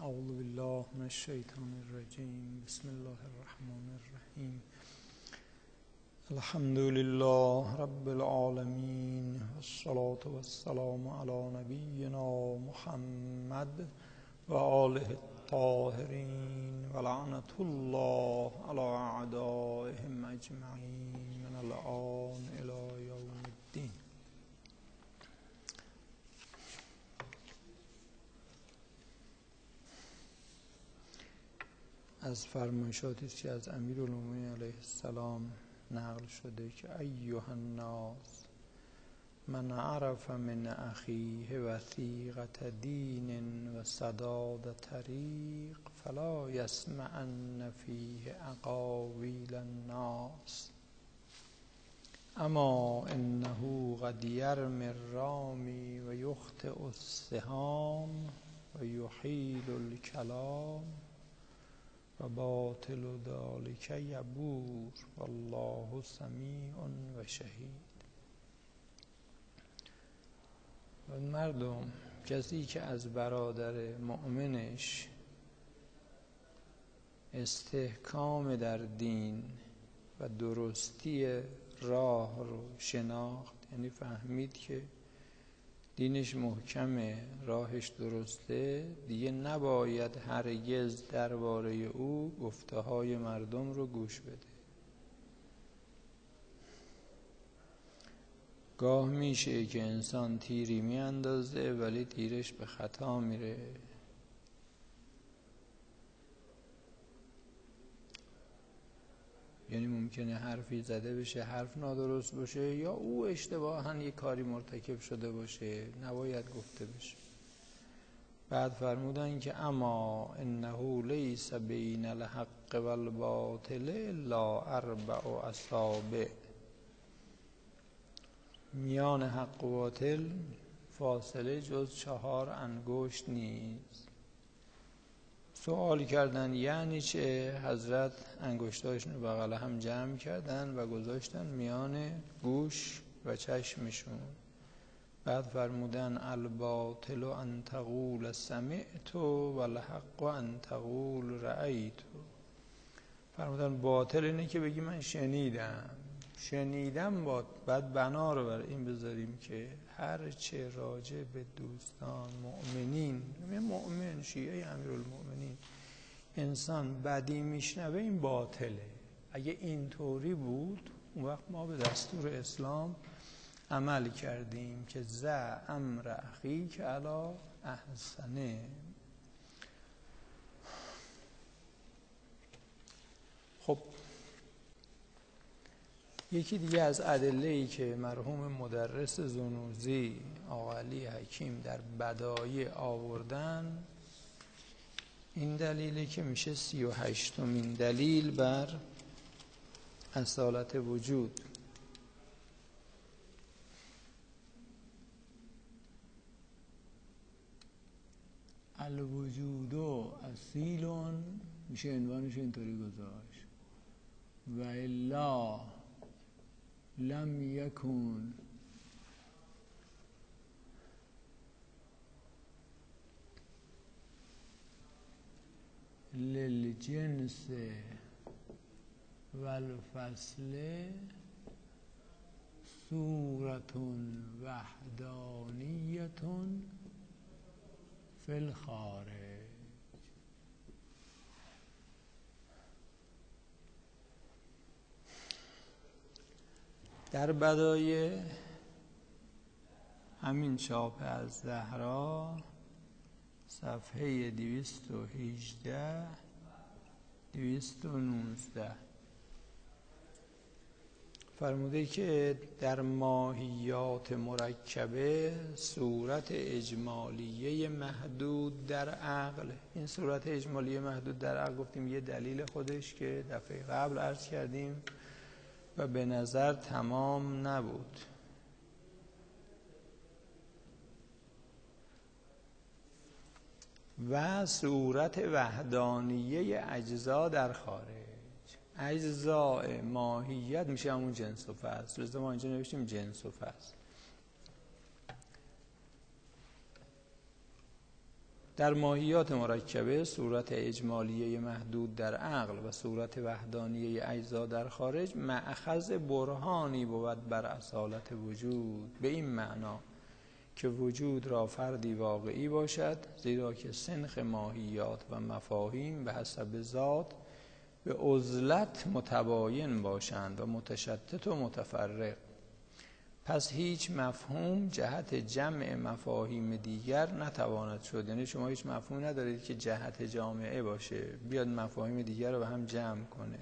اعوذ بالله من الشیطان الرجیم. بسم الله الرحمن الرحیم. الحمد لله رب العالمین والصلاة والسلام علی نبینا محمد و آله الطاهرین و لعنة الله علی اعدائهم اجمعین من الآن الی یوم الدین. از فرمایشاتی که از امیرالمومنین علیه السلام نقل شده که ایها الناس من عرف من اخیه وثیقة دین و سداد طریق فلا یسمعن فیه اقاویل الناس اما انه قد یرمی الرامی و یخطئ السهام و یحیل الکلام و باطل ذلک یبور والله سمیع و شهید. و مردم، کسی که از برادر مؤمنش استحکام در دین و درستی راه رو شناخت، یعنی فهمید که دینش محکمه، راهش درسته، دیگه نباید هرگز درباره او گفته های مردم رو گوش بده. گاه میشه که انسان تیری میاندازه ولی تیرش به خطا میره. یعنی ممکنه حرفی زده بشه، حرف نادرست باشه، یا او اشتباهاً یک کاری مرتکب شده باشه، نباید گفته بشه. بعد فرمودن که اما انه لیس بین الحق و الباطل الا 4 اصابع. میان حق و باطل فاصله جز 4 انگشت نیست. سوال کردن یعنی چه؟ حضرت انگشتاشون رو بغل هم جمع کردن و گذاشتن میان گوش و چشمشون. بعد فرمودن الباطل ان تقول سمعت و الحق ان تقول رأیت. فرمودن باطل اینه که بگی من شنیدم بعد بنا رو بر این بذاریم که هر چه راجع به دوستان مؤمنین، مؤمن شیعه امیرالمؤمنین، انسان بدی میشنوه، این باطله. اگه اینطوری بود اون وقت ما به دستور اسلام عمل کردیم که ذا امر اخیک علی احسنه. خب یکی دیگه از ادله‌ای که مرحوم مدرس زنوزی آقا علی حکیم در بدایع آوردن این دلیله که میشه 38مین دلیل بر اصالت وجود. الوجود اصیل، میشه عنوانش اینطوری گذاشت، و الا لم یکن للجنس والفصل صورت وحدانیت فی الخارج. در بدایع همین چاپ از زهرا صفحه 218 219 فرموده که در ماهیات مرکبه صورت اجمالیه محدود در عقل، این صورت اجمالیه محدود در عقل گفتیم یه دلیل خودش که دفعه قبل عرض کردیم و به نظر تمام نبود. و صورت وحدانیه اجزا در خارج. اجزاء ماهیت میشه همون جنس و فصل. لذا ما اینجا نوشتیم جنس و فصل. در ماهیات مرکبه صورت اجمالیه محدود در عقل و صورت وحدانیه اجزا در خارج مأخذ برهانی بود بر اصالت وجود، به این معنا که وجود را فردی واقعی باشد، زیرا که سنخ ماهیات و مفاهیم به حسب ذات به عزلت متباین باشند و متشتت و متفرق. پس هیچ مفهوم جهت جمع مفاهیم دیگر نتواند شد. یعنی شما هیچ مفهوم ندارید که جهت جامعه باشه بیاد مفاهیم دیگر رو به هم جمع کنه.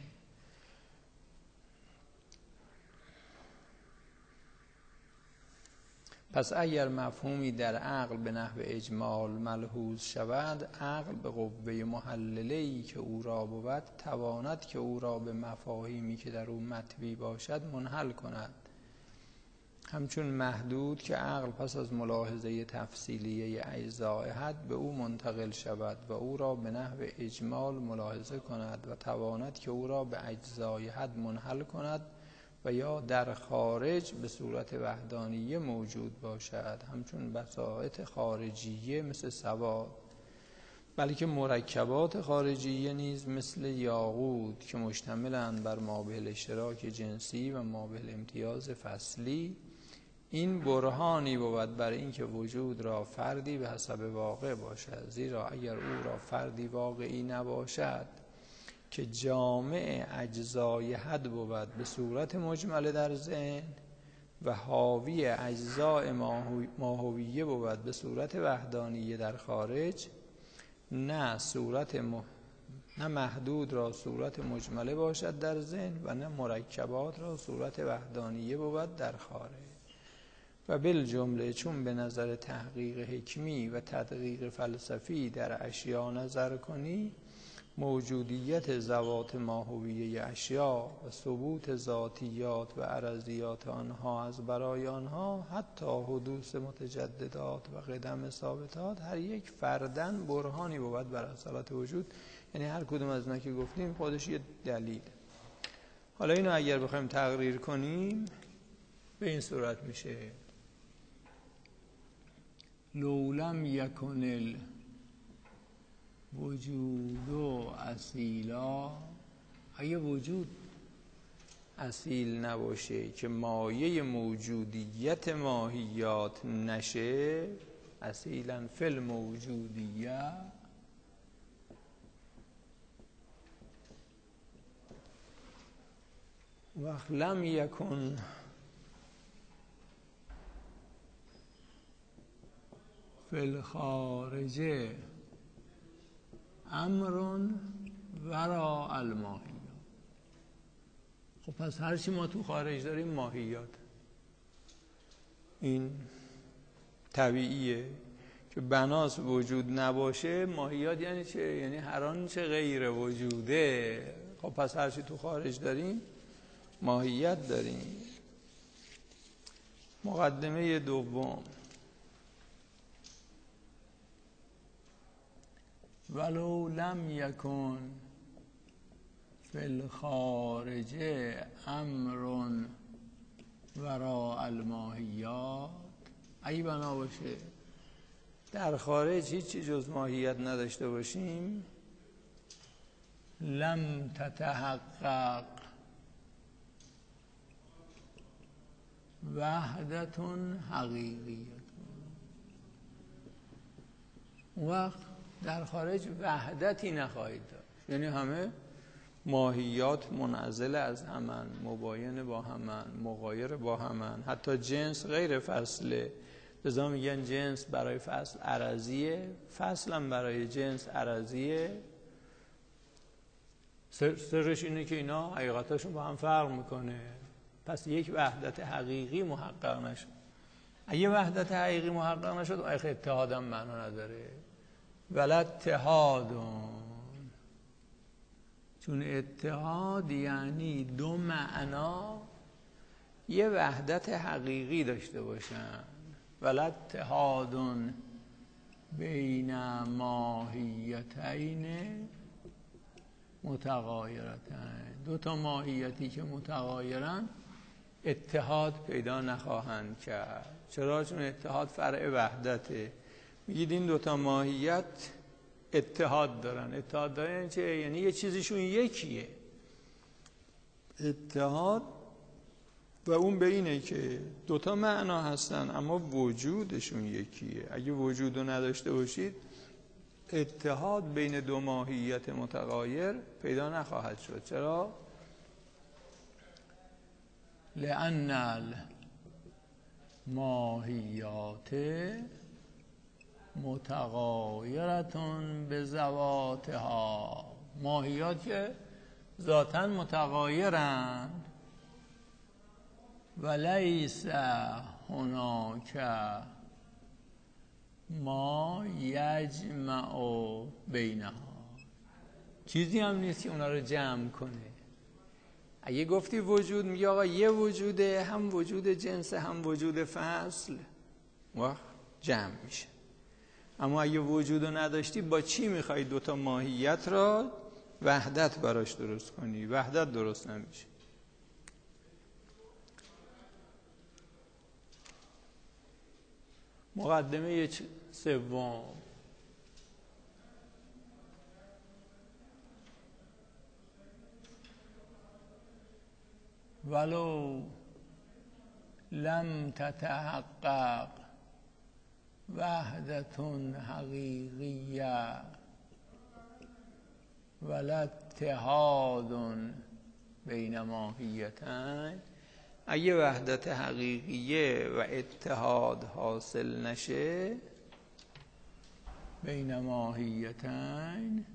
پس اگر مفهومی در عقل به نحو اجمال ملحوظ شود، عقل به قوه محلله‌ای که او را بود تواند که او را به مفاهیمی که در او مطوی باشد منحل کند. همچون محدود که عقل پس از ملاحظه تفصیلیه اجزای حد به او منتقل شود و او را به نحو اجمال ملاحظه کند و تواند که او را به اجزای حد منحل کند و یا در خارج به صورت وحدانیه موجود باشد، همچون بساطت خارجیه مثل سواد، بلکه مرکبات خارجیه نیز مثل یاقوت که مشتملند بر مابه الاشتراک جنسی و مابه الامتیاز فصلی. این برهانی بود بر این که وجود را فردی به حسب واقع باشد، زیرا اگر او را فردی واقعی نباشد که جامع اجزای حد بود به صورت مجمله در ذهن و حاوی اجزای ماهویه بود به صورت وحدانیه در خارج، نه محدود را صورت مجمله باشد در ذهن و نه مرکبات را صورت وحدانیه بود در خارج. و بالجمله چون به نظر تحقیق حکمی و تدقیق فلسفی در اشیا نظر کنی، موجودیت ذوات ماهویه اشیا و ثبوت ذاتیات و عرضیات آنها از برای آنها حتی حدوث متجددات و قدم ثابتات هر یک فردن برهانی بود بر اصالت وجود. یعنی هر کدوم از اینا که گفتیم خودش یه دلیل. حالا اینو اگر بخوایم تقریر کنیم به این صورت میشه: لولم یکن وجود اصیلا، اگه وجود اصیل نباشه که مایه موجودیت ماهیات نشه، اصیلا فی الموجودیه، وقت لم یکن فی الخارج امر ورا الماهیات. خب پس هرچی ما تو خارج داریم ماهیات. این طبیعیه که بناس وجود نباشه ماهیات. یعنی چه؟ یعنی هر آنچه غیر وجوده. خب پس هرچی تو خارج داریم ماهیت داریم. مقدمه دوم: ولو لم یکن فی الخارج امر وراء الماهیات، اگه بنا باشه در خارج هیچی جز ماهیت نداشته باشیم، لم تتحقق وحدت حقیقیت. وقت در خارج وحدتی نخواهید داشت. یعنی همه ماهیات منعزل از همن، مباین با همن، مغایر با همن. حتی جنس غیر فصله، لذا میگن جنس برای فصل عرضیه، فصل هم برای جنس عرضیه. سرش اینه که اینا حقیقتاشون با هم فرق میکنه. پس یک وحدت حقیقی محقق نشد. اگه وحدت حقیقی محقق نشد اگه اتحاد هم معنا نداره. ولا اتحادون، چون اتحاد یعنی دو معنا یه وحدت حقیقی داشته باشن. ولا اتحادون بین ماهیتین متغایرتین، دو تا ماهیتی که متغایرن اتحاد پیدا نخواهند کرد. چرا؟ چون اتحاد فرع وحدته. میگید این دوتا ماهیت اتحاد دارن یعنی چه؟ یعنی یه چیزشون یکیه. اتحاد و اون به اینه که دوتا معنا هستن اما وجودشون یکیه. اگه وجود رو نداشته باشید اتحاد بین دو ماهیت متغایر پیدا نخواهد شد. چرا؟ لأن الماهیات متغایرتون به ذواتها، ماهیات که ذاتاً متغایرند. و لیس هناک ما یجمع بینها، چیزی هم نیست که اونا رو جمع کنه. اگه گفتی وجود، میگه آقا یه وجوده، هم وجود جنس هم وجود فصل، وقت جمع میشه. اما اگه وجود رو نداشتی با چی میخوای دوتا ماهیت را وحدت براش درست کنی؟ وحدت درست نمیشه. مقدمه سوم، ولو لم تتحقق وحدت حقیقیه ولا اتحاد بین ماهیتین، اگه وحدت حقیقیه و اتحاد حاصل نشه بین ماهیتین،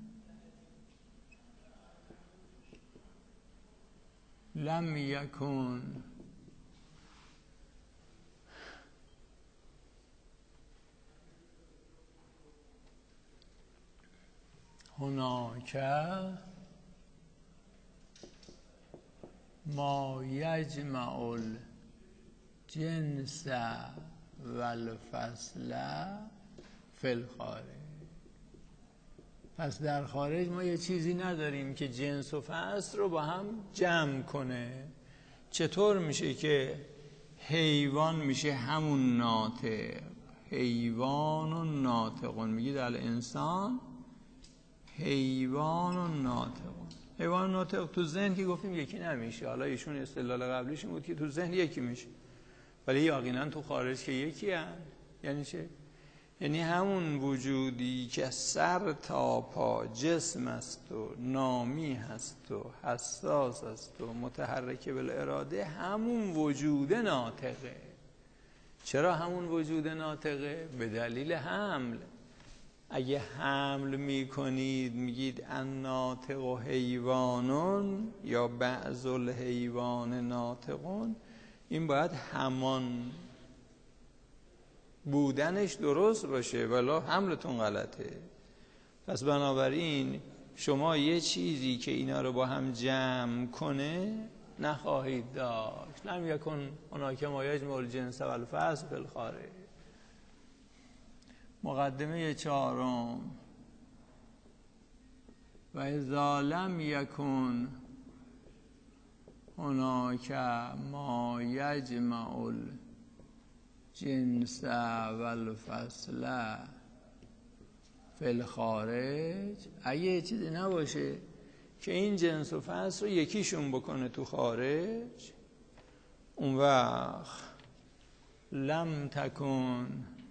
لم یکن هناک ما یجمع الجنس والفصل فی الخارج. پس در خارج ما یه چیزی نداریم که جنس و فصل رو با هم جمع کنه. چطور میشه که حیوان میشه همون ناطق؟ حیوان و ناطقون، میگید الانسان حیوان و ناطقون. حیوان و ناطق تو ذهن که گفتیم یکی نمیشه. حالا ایشون استدلال قبلیش بود که تو ذهن یکی میشه، ولی یقینا تو خارج که یکی هست. یعنی چه؟ یعنی همون وجودی که سر تا پا جسم است و نامی هست و حساس است و متحرک بالاراده، همون وجود ناطقه. چرا همون وجود ناطقه؟ به دلیل حمل. اگه حمل میکنید میگید الناطق و حیوانون یا بعض الحیوان ناطقون، این باید همان بودنش درست باشه، ولی حملتون غلطه. پس بنابراین شما یه چیزی که اینا رو با هم جمع کنه نخواهید داشت. لم یکن هناک ما یجمع الجنس والفصل فی الخارج. مقدمه چهارم، و اذا لم یکن هناک ما یجمع الجنس والفصل فی الخارج، اگه چیزی نباشه که این جنس و فصل رو یکیشون بکنه تو خارج، اون وقت لم تکن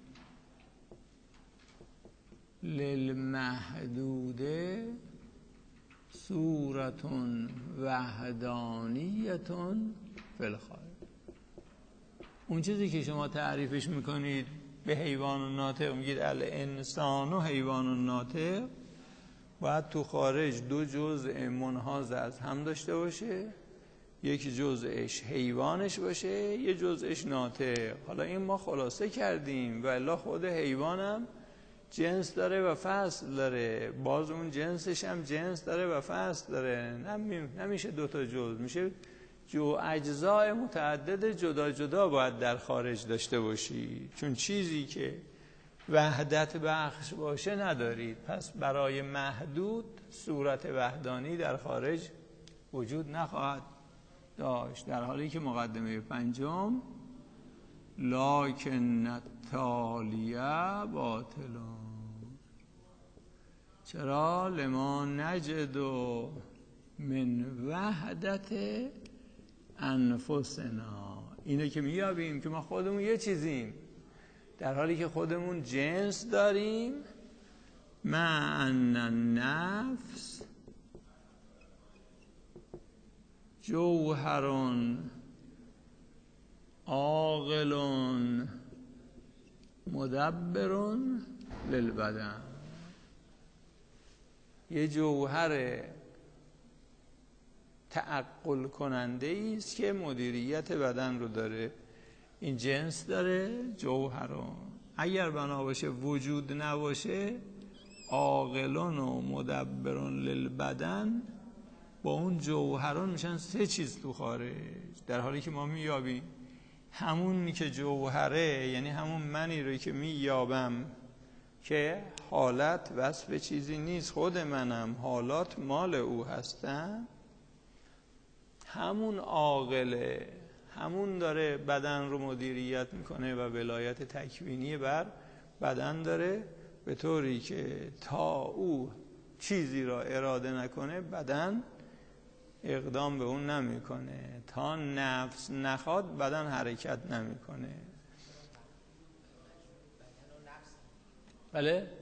للمحدود صورت وحدانیت فی الخارج. اون چیزی که شما تعریفش میکنید به حیوان و ناطق، میگید الانسان و حیوان و ناطق، باید تو خارج دو جزء منحاز از هم داشته باشه. یک جزءش حیوانش باشه، یک جزءش ناطق. حالا این ما خلاصه کردیم، و الا خود حیوانم جنس داره و فصل داره، باز اون جنسش هم جنس داره و فصل داره. نمیشه دوتا جزء، میشه اجزای متعدد جدا جدا باید در خارج داشته باشی، چون چیزی که وحدت بخش باشه ندارید. پس برای محدود صورت وحدانی در خارج وجود نخواهد داشت. در حالی که مقدمه پنجم، لکن التالیه باطلون. چرا؟ لما نجد من وحدت انفسنا. اینه که میابیم که ما خودمون یه چیزیم، در حالی که خودمون جنس داریم. مع ان النفس جوهر عاقل مدبر للبدن. یه جوهر تعقل کننده است که مدیریت بدن رو داره. این جنس داره، جوهران. اگر بنا باشه وجود نباشه، عاقلون و مدبرون للبدن با اون جوهران میشن سه چیز تو خارج. در حالی که ما میابیم همون که جوهره، یعنی همون منی رو که میابم که حالت وصف چیزی نیست، خود منم، حالات مال او هستن، همون عاقله، همون داره بدن رو مدیریت میکنه و ولایت تکوینی بر بدن داره، به طوری که تا او چیزی را اراده نکنه بدن اقدام به اون نمیکنه. تا نفس نخواد بدن حرکت نمیکنه. بله؟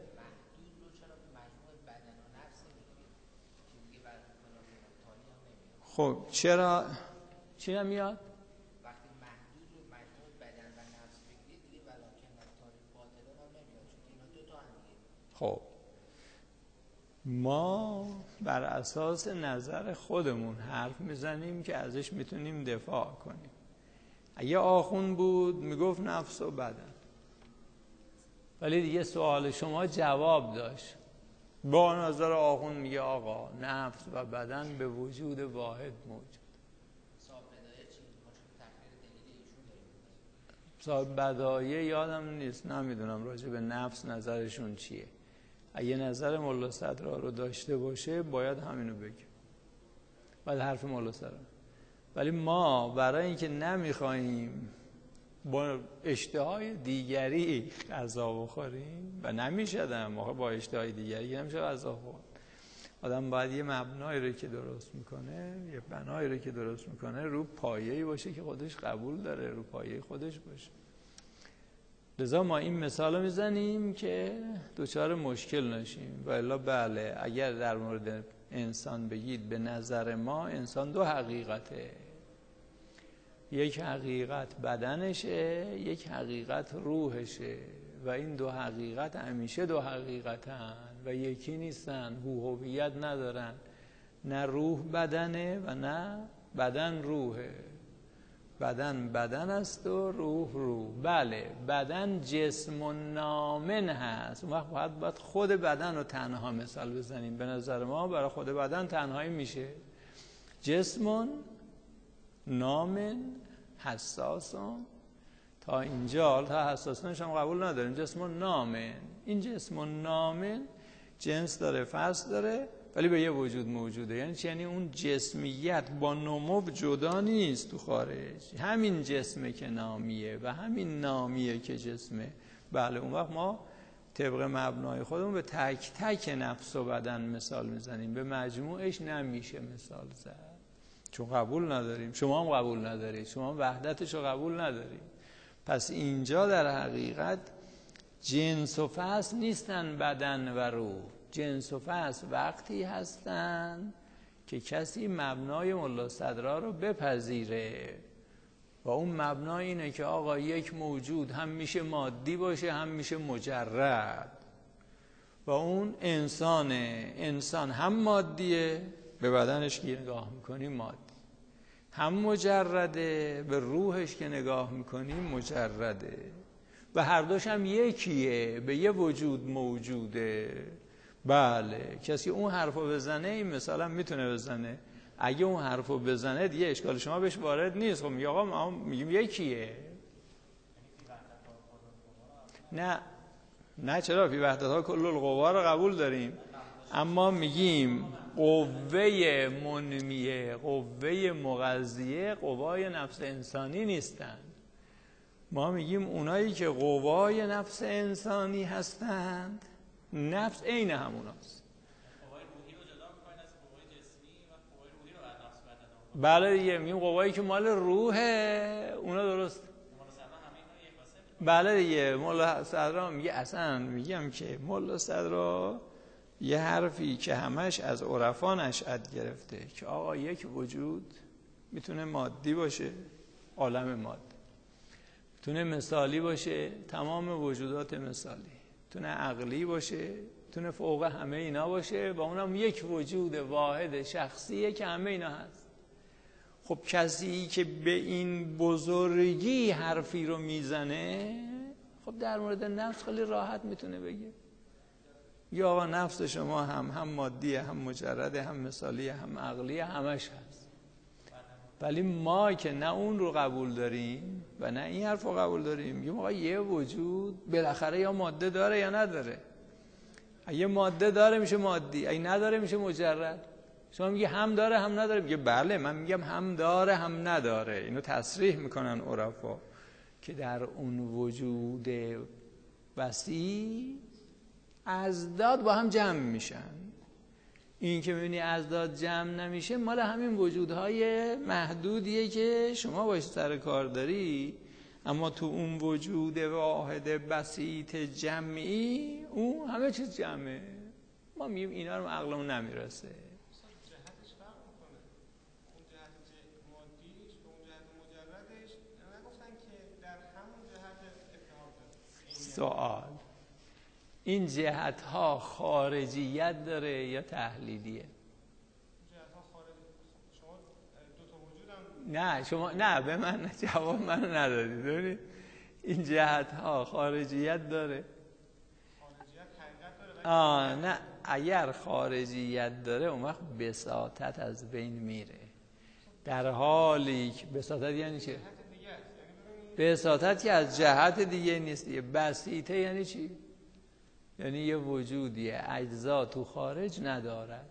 خب چرا چی نمیاد؟ وقتی محدود رو مجموع بدن و نفس بگیرید دیگه ولکن التالیه باطلون هم نمیاد، چون اینا دو تا هم دیگه. خب ما بر اساس نظر خودمون حرف میزنیم که ازش میتونیم دفاع کنیم. اگه آخوند بود میگفت نفس و بدن، ولی دیگه سوال شما جواب داشت. با نظر آخوند میگه آقا نفس و بدن به وجود واحد موجود. صاحب بدایه یادم نیست، نمیدونم راجع به نفس نظرشون چیه. اگه نظر ملا صدرا رو داشته باشه باید همینو بگیم، باید حرف ملا صدرا. ولی ما برای اینکه نمیخواهیم با اشتهای دیگری غذا بخوریم و نمیشدم با اشتهای دیگری نمیشه غذا خورد. آدم باید یه مبنایی رو که درست میکنه، یه بنایی رو که درست میکنه رو پایه‌ای باشه که خودش قبول داره، رو پایه خودش باشه. لذا ما این مثال رو میزنیم که دوچار مشکل نشیم. و الا بله، اگر در مورد انسان بگید به نظر ما انسان دو حقیقته، یک حقیقت بدنشه، یک حقیقت روحشه و این دو حقیقت همیشه دو حقیقتن و یکی نیستن، هویت ندارن. نه روح بدنه و نه بدن روحه. بدن بدن است و روح روح. بله بدن جسم و نامن هست. اون وقت باید خود بدن رو تنها مثال بزنیم. به نظر ما برای خود بدن تنهایی میشه جسم نامن حساسون. تا اینجا، تا حساسونش هم قبول نداریم. جسم نامن، این جسم نامن جنس داره، فصل داره، ولی به یه وجود موجوده. یعنی چی؟ یعنی اون جسمیت با نمو جدا نیست تو خارج. همین جسمه که نامیه و همین نامیه که جسمه. بله اون وقت ما طبق مبنای خودمون به تک تک نفس و بدن مثال میزنیم، به مجموعش نمیشه مثال زد، چون قبول نداریم. شما هم قبول ندارید، شما هم وحدتش رو قبول ندارید. پس اینجا در حقیقت جنس و فصل نیستن بدن و روح. جنس و فصل وقتی هستن که کسی مبنای ملا صدرا رو بپذیره و اون مبنا اینه که آقا یک موجود هم میشه مادی باشه هم میشه مجرد و اون انسانه. انسان هم مادیه، به بدنش که نگاه میکنیم مادی، هم مجرده، به روحش که نگاه میکنیم مجرده و هر دوش هم یکیه، به یه وجود موجوده. بله کسی اون حرفو بزنه این مثال هم میتونه بزنه. اگه اون حرفو بزنه دیگه اشکال شما بهش وارد نیست. خب میگه آقا ما میگیم یکیه. نه چرا؟ فی وحدتها کل القوا رو قبول داریم، اما میگیم قوه منمیه، قوه مغذیه، قوای نفس انسانی نیستن. ما میگیم اونایی که قوای نفس انسانی هستند، نفس عین هموناست. قوای روحی رو جدا می‌کنن از قوای جسمی و قوای روحی رو بر نفس بدن. بله دیگه، میگیم قوایی که مال روحه اونا درست. مولا صدرا همه اینا یک واسه. بله دیگه، مولا صدرا میگه، اصلا میگم که مولا صدرا یه حرفی که همش از عرفا نشأت گرفته که آقا یک وجود میتونه مادی باشه، عالم مادی، میتونه مثالی باشه، تمام وجودات مثالی، میتونه عقلی باشه، میتونه فوق همه اینا باشه و اونم یک وجود واحد شخصیه که همه اینا هست. خب کسی که به این بزرگی حرفی رو میزنه، خب در مورد نفس خیلی راحت میتونه بگه یا آقا نفس شما هم مادیه، هم مجرده، هم مثالیه، هم عقلیه، همش هست. ولی ما که نه اون رو قبول داریم و نه این حرف رو قبول داریم، میگیم آقا یه وجود بالاخره یا ماده داره یا نداره. اگه ماده داره میشه مادی، اگه نداره میشه مجرد. شما میگی هم داره هم نداره، میگه بله من میگم هم داره هم نداره. اینو تصریح میکنن عرفا که در اون وجود وسیع اضداد با هم جمع میشن. این که میبینی اضداد جمع نمیشه مال همین وجودهای محدودیه که شما باش سر کار داری، اما تو اون وجود واحد بسیط جمعی اون همه چیز جمعه. ما میگیم اینا رو عقلمون نمیرسه. جهتش فرق میکنه. اون جهت مادیش به اون جهت مجردش نگفتن که در همون جهت اتحاد داره. سوال این جهت ها خارجیت داره یا تحلیلیه؟ جهت ها خارجی. شما دو تا وجود هم نه شما نه، به من جواب منو ندادی. داری این جهت ها خارجیت داره؟ خارجیت حقیقت داره. نه اگر خارجیت داره اون وقت بساطت از بین میره. در حالی که بساطت یعنی چه؟ بساطت که از جهت دیگه نیست. بسیطه یعنی چی؟ یعنی یه وجودی اجزا تو خارج ندارد.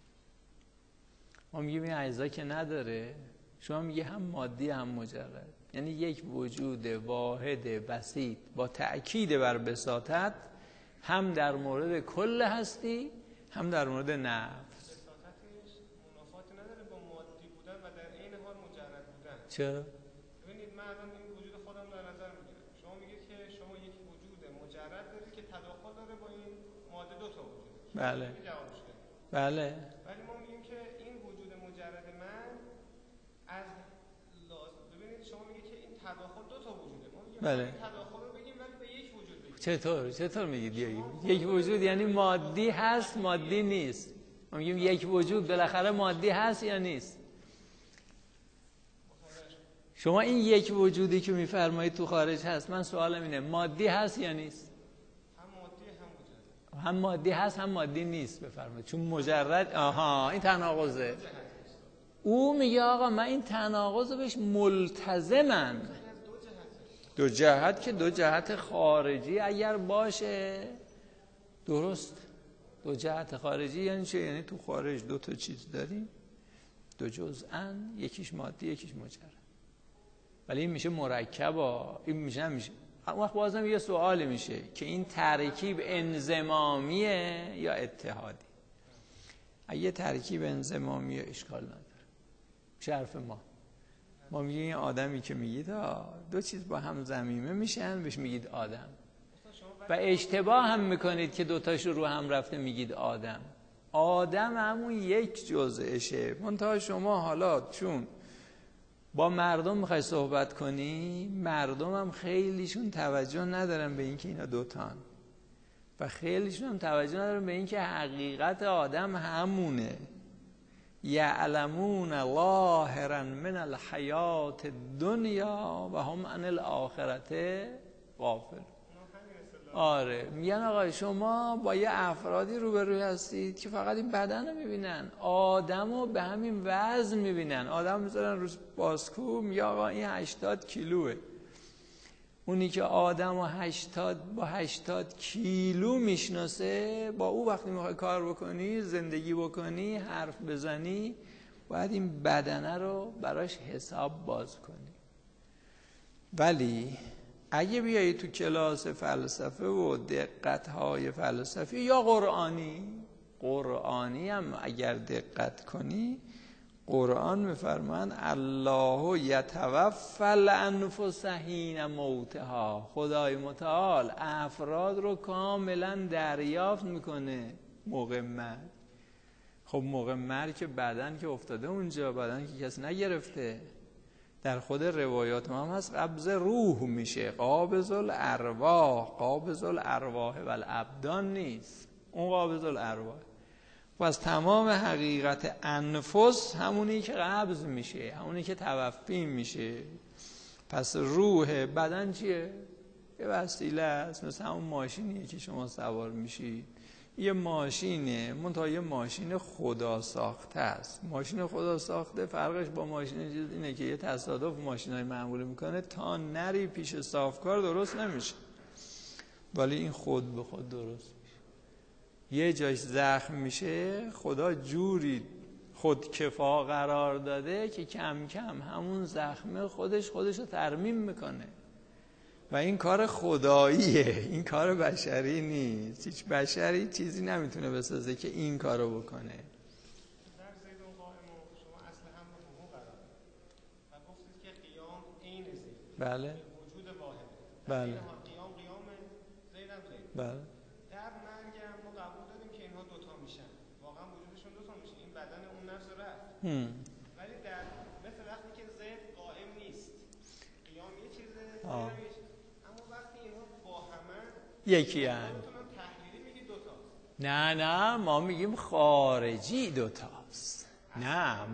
ما میگیم این اجزا که نداره، شما میگی هم مادی هم مجرد، یعنی یک وجود واحد بسیط با تأکید بر بساطت، هم در مورد کل هستی هم در مورد نفس. بساطتش منافاتی نداره با مادی بودن و در عین حال مجرد بودن. چرا؟ ببینید من الان این وجود خودم در نظر میگیرم. شما میگید که شما یک وجود مجرد دارید که تداخل داره با این ماده دو تا وجود. بله. جوابش بدید. بله. ولی ما میگیم که این وجود مجرد من از ببینید شما میگید که این تداخل دو تا وجوده. ما میگیم بله. این تداخل رو بگیم ولی به یک وجود بگیم. چطور میگید یک وجود یعنی مادی هست مادی نیست؟ ما میگیم یک وجود بالاخره مادی هست یا نیست؟ شما این یک وجودی که میفرمایید تو خارج هست، من سوالم اینه مادی هست یا نیست؟ هم مادی هم مجرد. هم مادی هست هم مادی نیست بفرمایید، چون مجرد این تناقضه. او میگه آقا من این تناقض رو بهش ملتزمم. دو جهت که دو جهت خارجی اگر باشه درست. دو جهت خارجی یعنی چه؟ یعنی تو خارج دو تا چیز داریم، دو جزءاً، یکیش مادی یکیش مجرد. ولی این میشه مرکب، این میشه نمیشه. اون وقت بازم یه سوالی میشه که این ترکیب انضمامیه یا اتحادی. اگه ترکیب انضمامیه اشکال نداره، میشه حرف ما میگیم این آدمی که میگید دو چیز با هم ضمیمه میشن بهش میگید آدم، و اشتباه هم میکنید که دوتاش رو هم رفته میگید آدم. آدم همون یک جزءشه. منتها شما حالا چون با مردم میخوای صحبت کنی، مردم هم خیلیشون توجه ندارن به اینکه اینا دوتان، و خیلیشون هم توجه ندارن به اینکه حقیقت آدم همونه. یعلمون ظاهرا من الحیات الدنیا و هم عن الاخرة غافل. آره میگن آقا شما با یه افرادی روبروی هستید که فقط این بدن رو میبینن، آدم رو به همین وزن میبینن. آدم میذارن روز باسکو، میگه آقا این 80 کیلوه. اونی که آدم رو با 80 کیلو میشناسه، با او وقتی میخوای کار بکنی، زندگی بکنی، حرف بزنی، باید این بدنه رو براش حساب باز کنی. ولی اگه بیایی تو کلاس فلسفه و دقت‌های فلسفی یا قرآنی هم اگر دقت کنی، قرآن میفرمان الله یتوفی الانفس حین موتها. خدای متعال افراد رو کاملا دریافت میکنه موقع مرگ. خب موقع مرگ که بدن که افتاده اونجا، بدن که کسی نگرفته. در خود روایات ما هم هست قبض روح میشه، قابض الارواح و الابدان نیست، اون قابض الارواح. و از تمام حقیقت انفس همونی که قبض میشه، همونی که توفی میشه. پس روح بدن چیه؟ یه وسیله است، مثل همون ماشینیه که شما سوار میشید. یه ماشینه، منتها یه ماشین خدا ساخته است. ماشین خدا ساخته فرقش با ماشین چیز اینه که یه تصادف ماشینای معمولی میکنه، تا نری پیش صافکار درست نمیشه، ولی این خود به خود درست میشه. یه جایش زخم میشه، خدا جوری خودکفا قرار داده که کم کم همون زخم خودش رو ترمیم میکنه. و این کار خداییه، این کار بشری نیست. هیچ بشری چیزی نمیتونه بسازه که این کارو بکنه. در زید و قائم و شما اصل هم رو حقوق قرار و گفتید که قیام عین زید. بله. وجود واحد. بله. قیام زید هم زید. بله. در مرگ هم ما قبول داریم که اینها دوتا میشن. واقعا وجودشون دوتا میشه. این بدن اون نفس رفت. ولی در مثل وقتی که زید قائم نیست. قیام یه چیزه، زید هم یه چیزه. اما وقتی اینها با همه یکی هن. تحلیلی میگی دوتاست. نه ما میگیم خارجی دوتاست. نه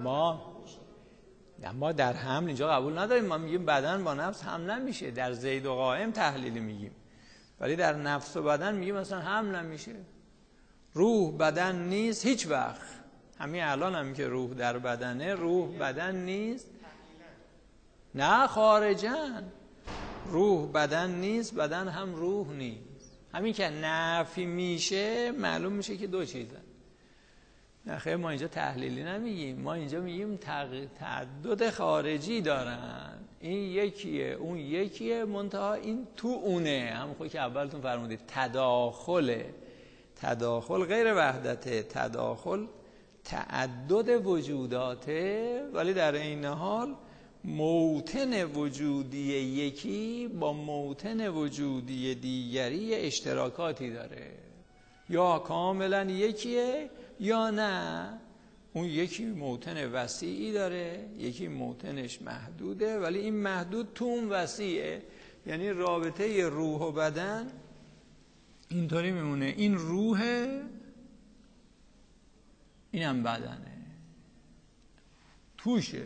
ما در حمل اینجا قبول نداریم. ما میگیم بدن با نفس هم نمیشه. در زید و قائم تحلیلی میگیم، ولی در نفس و بدن میگیم مثلا هم نمیشه. روح بدن نیست هیچ وقت. همین الان هم که روح در بدنه، روح بدن نیست. نه خارجن. روح بدن نیست، بدن هم روح نیست. همین که نفی میشه معلوم میشه که دو چیزن. نه خیر، ما اینجا تحلیلی نمیگیم، ما اینجا میگیم تعدد خارجی دارن. این یکیه، اون یکیه، منتها این تو اونه. همون خود که اولتون فرمودید تداخل غیر وحدته، تداخل تعدد وجوداته، ولی در این حال موطن وجودی یکی با موطن وجودی دیگری اشتراکاتی داره. یا کاملا یکیه یا نه، اون یکی موطن وسیعی داره، یکی موطنش محدوده، ولی این محدود تو اون وسیعه. یعنی رابطه روح و بدن اینطوری میمونه، این روحه، اینم بدنه، توشه،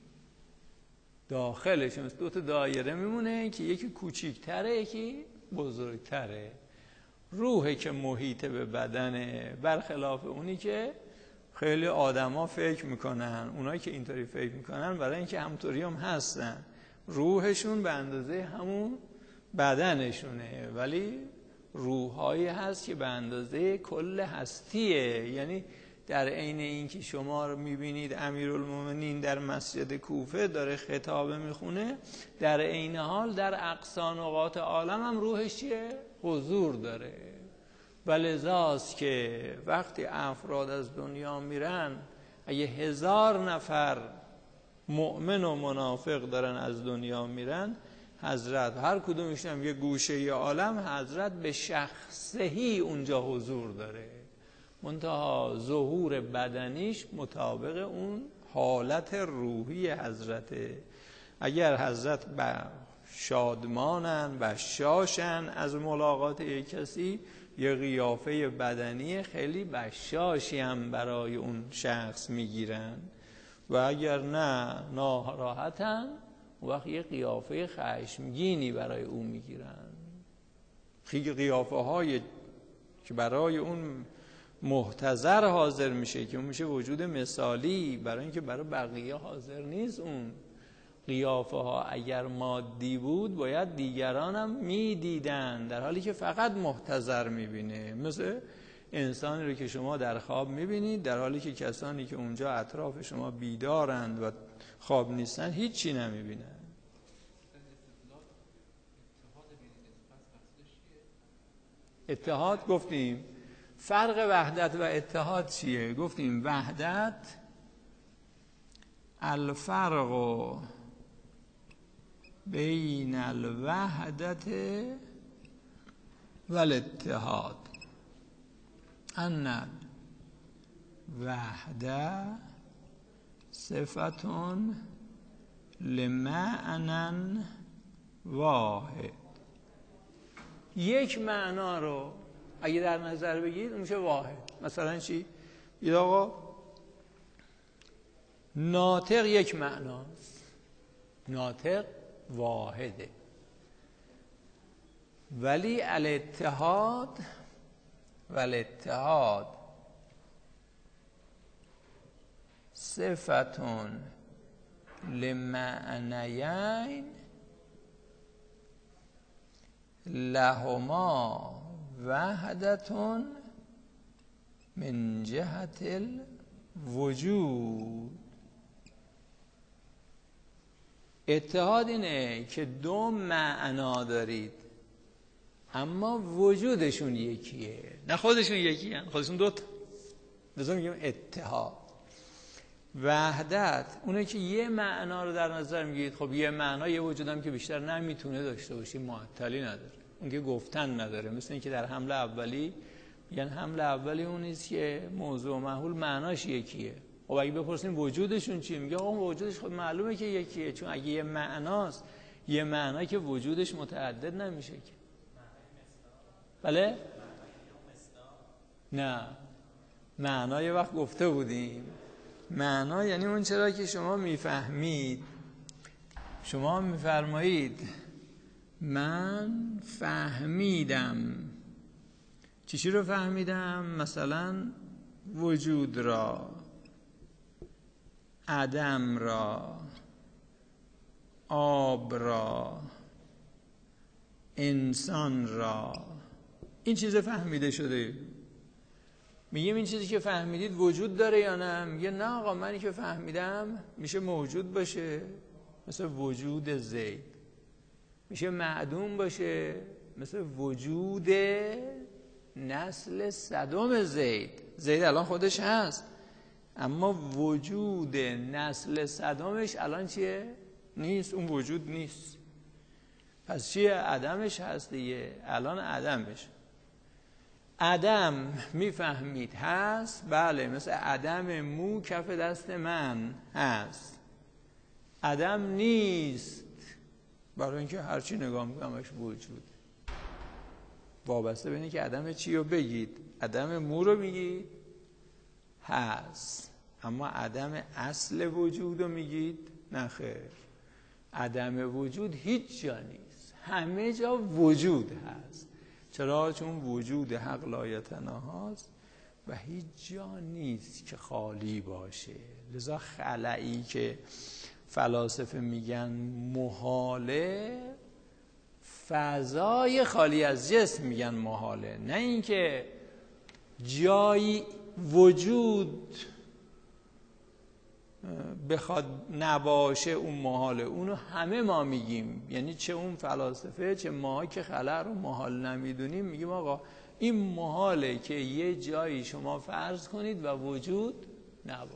داخلش مثل دو تا دایره میمونه که یکی کوچیک‌تره یکی بزرگتره. روحه که محیط به بدنه، برخلاف اونی که خیلی آدما فکر میکنن. اونایی که اینطوری فکر میکنن برای اینکه همطوری هم هستن، روحشون به اندازه همون بدنشونه، ولی روحایی هست که به اندازه کل هستیه. یعنی در عین اینکه شما رو میبینید امیرالمومنین در مسجد کوفه داره خطابه میخونه، در عین حال در اقصا نقاط عالم هم روحش چیه؟ حضور داره. ولذاست که وقتی افراد از دنیا میرن، اگه 1000 نفر مؤمن و منافق دارن از دنیا میرن، حضرت هر کدومش هم یه گوشه ی عالم، حضرت به شخصهی اونجا حضور داره، منتها ظهور بدنیش مطابق اون حالت روحی حضرته. اگر حضرت شادمانن، بشاشن از ملاقات یک کسی، یه قیافه بدنی خیلی بشاشی هم برای اون شخص میگیرن، و اگر نه ناراحتن، وقت یه قیافه خشمگینی برای اون میگیرن. خیلی قیافه های که برای اون محتضر حاضر میشه، که اون میشه وجود مثالی، برای اینکه برای بقیه حاضر نیست. اون قیافه ها اگر مادی بود باید دیگران هم میدیدن، در حالی که فقط محتضر میبینه. مثل انسانی رو که شما در خواب میبینید، در حالی که کسانی که اونجا اطراف شما بیدارند و خواب نیستن هیچی نمیبینن. اتحاد اتحاد گفتیم فرق وحدت و اتحاد چیه؟ گفتیم وحدت الفرق بین الوحدت و الاتحاد ان الوحده صفتون لمعنى واحد. یک معنا رو اگه در نظر بگیرید میشه واحد. مثلا چی؟ بگید آقا ناطق یک معناست، ناطق واحده، ولی الاتحاد و الاتحاد صفتون لمعنیین لهما وحدتون من جهت الوجود. اتحاد اینه که دو معنا دارید اما وجودشون یکیه، نه خودشون یکی هن، خودشون دوتا، لذا میگیم اتحاد. وحدت اونه که یه معنا رو در نظر میگیرید، خب یه معنا یه وجودم که بیشتر نمیتونه داشته باشه، معطلی نداره، اون که گفتن نداره. مثل این که در حمله اولی میگن حمله اولی اون نیست که موضوع و محول معناش یکیه. خب اگه بپرسیم وجودشون چیه، میگه آقا وجودش خب معلومه که یکیه، چون اگه یه معناست، یه معنا که وجودش متعدد نمیشه که. بله؟ نه، معنا یه وقت گفته بودیم، معنا یعنی اون چرا که شما میفهمید. شما میفرمایید من فهمیدم، چی رو فهمیدم؟ مثلا وجود را، عدم را، آب را، انسان را، این چیز فهمیده شده. میگیم این چیزی که فهمیدید وجود داره یا نه؟ میگه نه آقا، منی که فهمیدم میشه موجود باشه مثل وجود زید، میشه معدوم باشه مثل وجود نسل صدم زید. زید الان خودش هست اما وجود نسل صدمش الان چیه؟ نیست، اون وجود نیست. پس چیه؟ عدمش هست دیگه، الان عدمش. عدم میفهمید هست، بله، مثل عدم مو کف دست من هست. عدم نیست، برای اینکه هرچی نگاه میکنم همش وجود. وابسته به اینه که عدم چی رو بگید. عدم مو رو میگید هست، اما عدم اصل وجود رو میگید نه خیر. عدم وجود هیچ جا نیست، همه جا وجود هست. چرا؟ چون وجود حق لایتناهاست و هیچ جا نیست که خالی باشه. لذا خلایی که فلاسفه میگن محاله، فضای خالی از جسم میگن محاله، نه اینکه جایی وجود بخواد نباشه اون محاله. اونو همه ما میگیم، یعنی چه اون فلاسفه چه ما که خلا رو محال نمیدونیم میگیم آقا این محاله که یه جایی شما فرض کنید و وجود نباشه.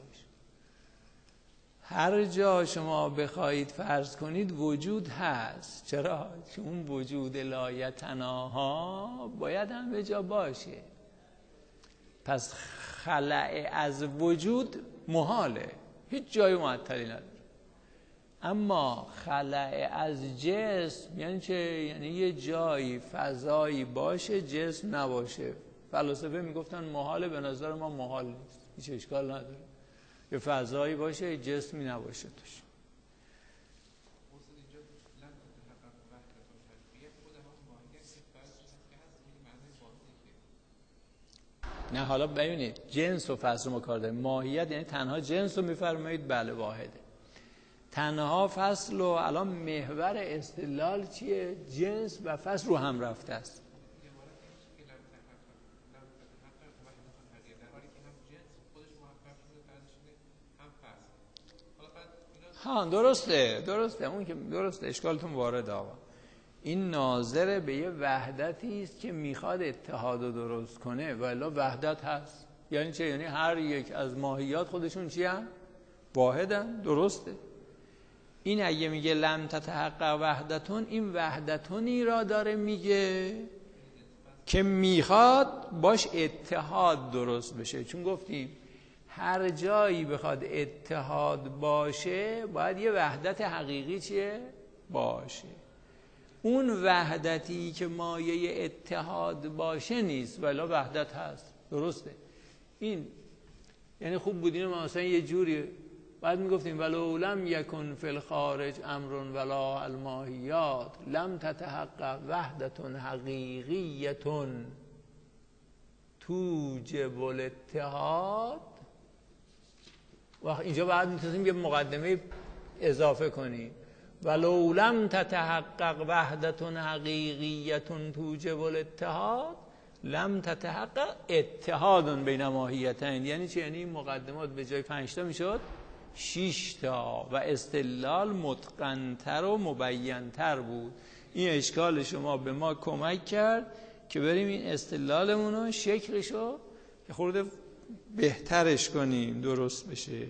هر جا شما بخواید فرض کنید وجود هست. چرا؟ چون اون وجود لایتناها باید همه جا باشه. پس خلأ از وجود محاله، هیچ جای معطلی نداره. اما خلأ از جسم یعنی چه؟ یعنی یه جایی فضایی باشه جسم نباشه. فلاسفه میگفتن محاله، به نظر ما محال نیست، هیچ اشکال نداره. یه فضایی باشه یه جسمی نباشه توش. نه حالا ببینید جنس و فصل رو کار داریم. ماهیت یعنی تنها جنس رو میفرمایید، بله واحده. تنها فصل و الان محور استدلال چیه؟ جنس و فصل رو هم رفته است. ها درسته اون که درسته، اشکالتون وارد آقا. این ناظر به یه وحدتی است که میخواد اتحاد رو درست کنه، ولی وحدت هست. یعنی چه؟ یعنی هر یک از ماهیات خودشون چی هم؟ واحدن. درسته. این اگه میگه لم تتحقق وحدتون، این وحدتونی را داره میگه که میخواد باش اتحاد درست بشه. چون گفتیم هر جایی بخواد اتحاد باشه باید یه وحدت حقیقی چیه؟ باشه. اون وحدتی که مایه اتحاد باشه نیست، ولی وحدت هست. درسته. این یعنی خوب بودیم ما مثلا یه جوری بعد میگفتیم ولو لم یکن فی الخارج امر ولا الماهیات لم تتحقق وحدت حقیقیت توجب الاتحاد. اینجا بعد میتونیم یه مقدمه اضافه کنیم ولو لم تتحقق وحدت حقیقیت توجب الاتحاد لم تتحقق اتحاد بین ماهیتین. یعنی چه؟ یعنی مقدمات به جای 5 تا میشد 6 تا و استدلال متقن‌تر و مبین‌تر بود. این اشکال شما به ما کمک کرد که بریم این استدلالمون رو شکلش رو که خورده بهترش کنیم درست بشه.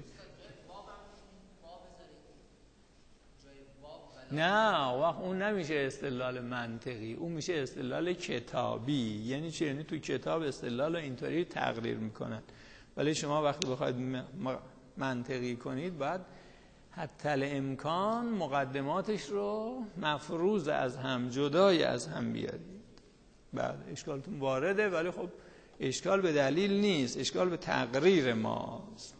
نه وقت اون نمیشه استدلال منطقی، اون میشه استدلال کتابی. یعنی چه؟ یعنی تو کتاب استدلال اینطوری تقریر میکنن، ولی شما وقتی بخواید منطقی کنید باید حتی الامکان مقدماتش رو مفروض از هم، جدای از هم بیارید. بعد اشکالتون وارده، ولی خب اشکال به دلیل نیست، اشکال به تقریر ماست.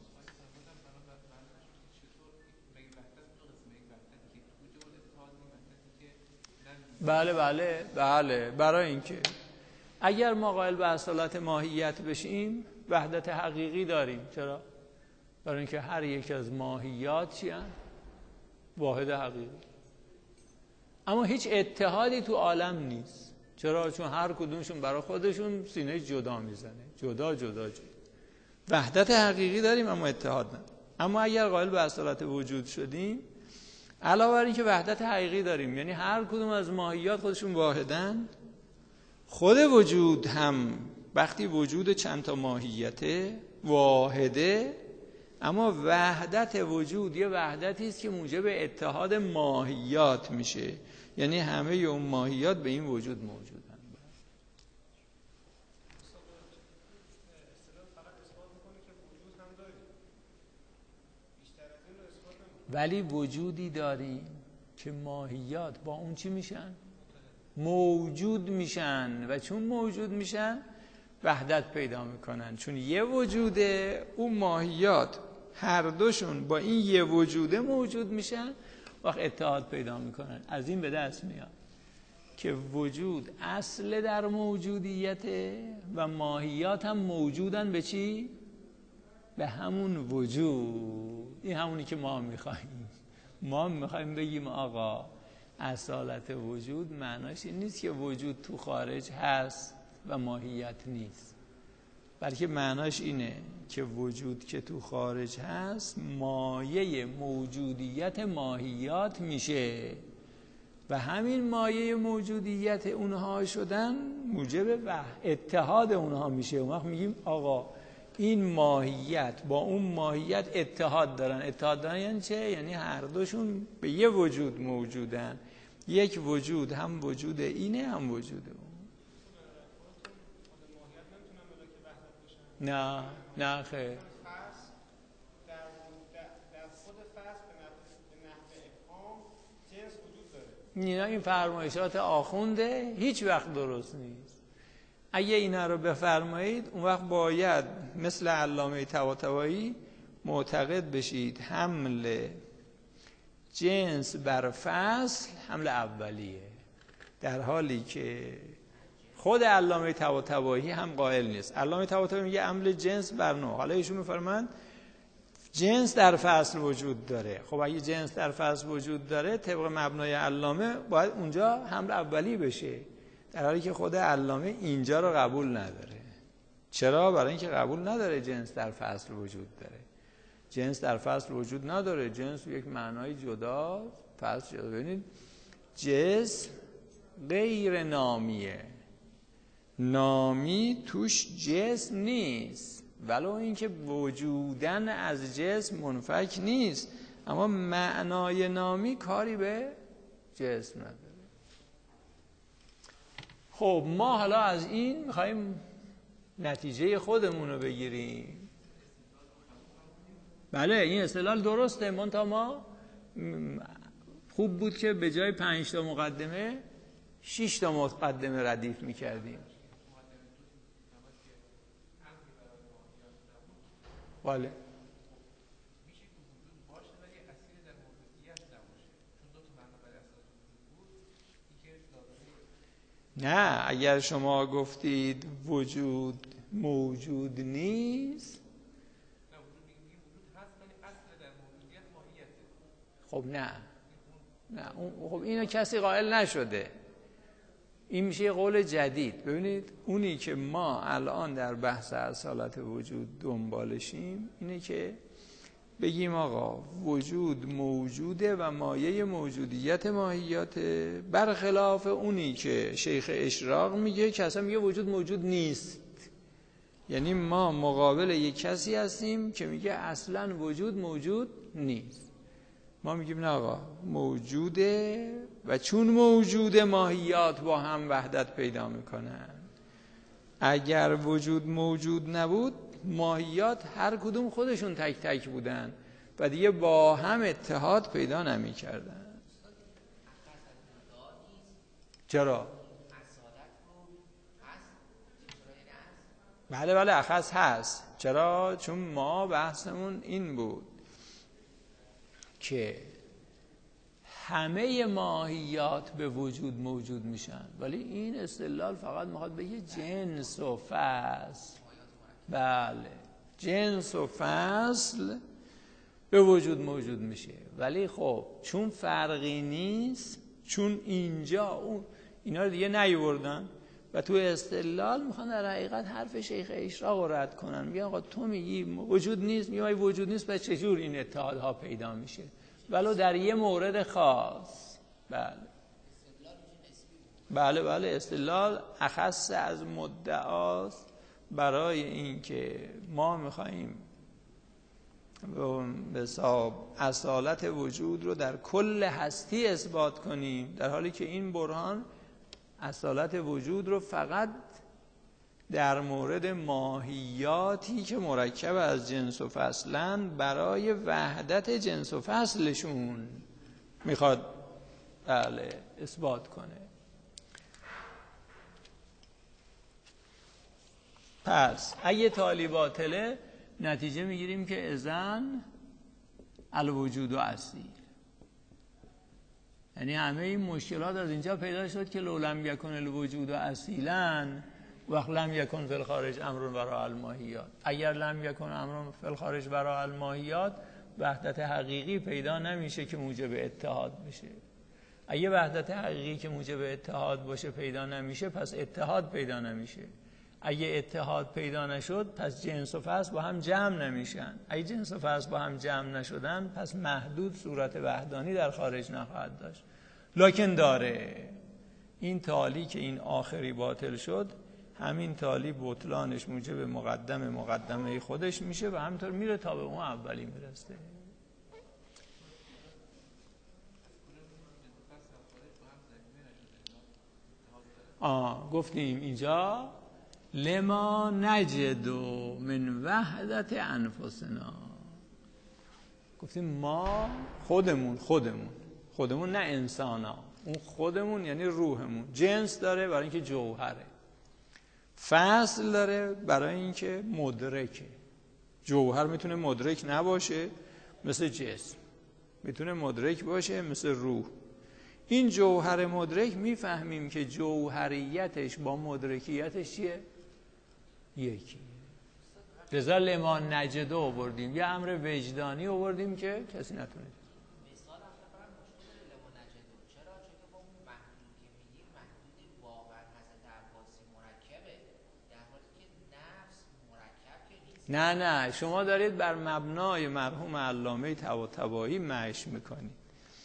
بله برای اینکه اگر ما قائل به اصالت ماهیت بشیم وحدت حقیقی داریم. چرا؟ برای اینکه هر یک از ماهیات چی هست؟ واحد حقیقی. اما هیچ اتحادی تو عالم نیست. چرا؟ چون هر کدومشون برای خودشون سینه جدا میزنه، جدا. وحدت حقیقی داریم اما اتحاد نداریم. اما اگر قائل به اصالت وجود شدیم، علاوه بر این که وحدت حقیقی داریم، یعنی هر کدوم از ماهیات خودشون واحدن، خود وجود هم وقتی وجود چند تا ماهیت واحده، اما وحدت وجود یه وحدتی است که موجب اتحاد ماهیات میشه. یعنی همه اون ماهیات به این وجود موجودن. ولی وجودی داریم که ماهیات با اون چی میشن؟ موجود میشن، و چون موجود میشن وحدت پیدا میکنن. چون یه وجوده، اون ماهیات هر دوشون با این یه وجوده موجود میشن، وقت اتحاد پیدا میکنن. از این به دست میاد که وجود اصل در موجودیته و ماهیات هم موجودن به چی؟ به همون وجود. این همونی که ما میخواییم. ما میخواییم بگیم آقا اصالت وجود معناش این نیست که وجود تو خارج هست و ماهیت نیست، بلکه معناش اینه که وجود که تو خارج هست مایه موجودیت ماهیات میشه و همین مایه موجودیت اونها شدن موجب اتحاد اونها میشه. اون وقت میگیم آقا این ماهیت با اون ماهیت اتحاد دارن یعنی چه؟ یعنی هر دوشون به یه وجود موجودن. یک وجود هم وجود اینه هم وجود اون. نه خیر. در خود فصل به نحو افهام جنس وجود داره. این فرمایشات آخونده هیچ وقت درست نیست. اگه اینا رو بفرمایید اون وقت باید مثل علامه طباطبایی معتقد بشید حمل جنس بر فصل حمل اولیه، در حالی که خود علامه طباطبایی هم قائل نیست. علامه طباطبایی میگه حمل جنس بر نوع. حالا ایشون میفرمایند جنس در فصل وجود داره. خب اگه جنس در فصل وجود داره طبق مبنای علامه باید اونجا حمل اولی بشه، در حالی که خود علامه اینجا رو قبول نداره. چرا؟ برای اینکه قبول نداره جنس در فصل وجود داره. جنس در فصل وجود نداره. جنس یک معنای جدا، فصل جدا. ببینید جنس غیر نامیه، نامی توش جسم نیست، ولو اینکه وجودن از جسم منفک نیست، اما معنای نامی کاری به جسم نداره. خب ما حالا از این میخواییم نتیجه خودمون رو بگیریم. بله این استدلال درسته، منتها ما خوب بود که به جای 5 تا مقدمه 6 تا مقدمه ردیف میکردیم. بله نه، اگر شما گفتید وجود موجود نیست، خب نه خب اینو کسی قائل نشده، این میشه قول جدید. ببینید اونی که ما الان در بحث اصالت وجود دنبالشیم اینه که بگیم آقا وجود موجوده و مایه موجودیت ماهیاته، برخلاف اونی که شیخ اشراق میگه که اصلا میگه وجود موجود نیست. یعنی ما مقابل یک کسی هستیم که میگه اصلا وجود موجود نیست، ما میگیم نه آقا موجوده و چون موجوده ماهیات با هم وحدت پیدا میکنن. اگر وجود موجود نبود ماهیات هر کدوم خودشون تک تک بودن و دیگه با هم اتحاد پیدا نمیکردن. چرا؟ بله اخص هست. چرا؟ چون ما بحثمون این بود که همه ماهیات به وجود موجود میشن، ولی این استدلال فقط میخواد بگه جنس و فصل. بله جنس و فصل به وجود موجود میشه، ولی خب چون فرقی نیست، چون اینجا اون اینا رو دیگه نیوردن و تو استدلال میخوان در حقیقت حرف شیخ اشراق رو رد کنن. میگن آقا تو میگی وجود نیست، میگی وجود نیست، پس چجور این اتحادها پیدا میشه؟ ولو در یه مورد خاص. بله استدلال اخص از مدعاست برای این که ما میخواییم به حساب اصالت وجود رو در کل هستی اثبات کنیم، در حالی که این برهان اصالت وجود رو فقط در مورد ماهیاتی که مرکب از جنس و فصلن برای وحدت جنس و فصلشون میخواد اثبات کنه. پس اگه تالی باطله نتیجه میگیریم که اذن الوجود و اصیل، یعنی همه این مشکلات از اینجا پیدا شد که لو لم یکن الوجود و اصیلا وقت لم یکن فی الخارج امر وراء الماهیات. اگر لم یکن امر فی الخارج وراء الماهیات وحدت حقیقی پیدا نمیشه که موجب اتحاد بشه. اگه وحدت حقیقی که موجب اتحاد باشه پیدا نمیشه، پس اتحاد پیدا نمیشه. اگه اتحاد پیدا نشد پس جنس و فصل با هم جمع نمیشن. اگه جنس و فصل با هم جمع نشدن پس محدود صورت وحدانی در خارج نخواهد داشت. لکن داره این تالی که این آخری باطل شد، همین تالی بطلانش موجب مقدمه خودش میشه و همینطور میره تا به اون اولی میرسه. گفتیم اینجا لما نجد من وحدت انفسنا، گفتیم ما خودمون نه انسانا، اون خودمون یعنی روحمون جنس داره برای اینکه جوهره، فصل داره برای اینکه مدرکه. جوهر میتونه مدرک نباشه مثل جسم، میتونه مدرک باشه مثل روح. این جوهر مدرک میفهمیم که جوهریتش با مدرکیتش چیه؟ یکی. لذا لما نجده آوردیم، یه امر وجدانی آوردیم که کسی نتونه. مثال اصلا مشکل لما نجده چرا؟ چون که با اون محدود که میگیم محدود واقعا حضرت عباسی مرکبه، در حالی که نفس مرکب که نیست. نه شما دارید بر مبنای مرحوم علامه طباطبایی مشی میکنید.